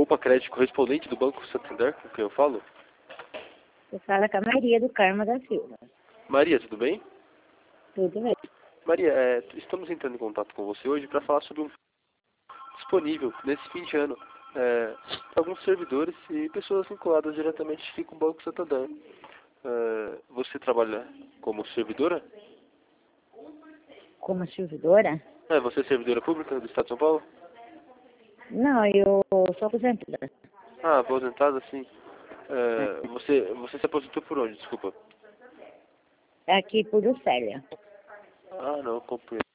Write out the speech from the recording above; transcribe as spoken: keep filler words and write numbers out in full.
Poupa Crédito, correspondente do Banco Santander, com quem eu falo? Você fala com a Maria do Carmo da Silva. Maria, tudo bem? Tudo bem. Maria, é, estamos entrando em contato com você hoje para falar sobre um disponível nesse fim de ano. É, alguns servidores e pessoas vinculadas diretamente com o Banco Santander. É, você trabalha como servidora? Como servidora? É, você é servidora pública do Estado de São Paulo? Não, eu sou aposentada. Ah, aposentada, sim. É, você, você se aposentou por onde, desculpa? Aqui por Lucélia. Ah, não, compreendo.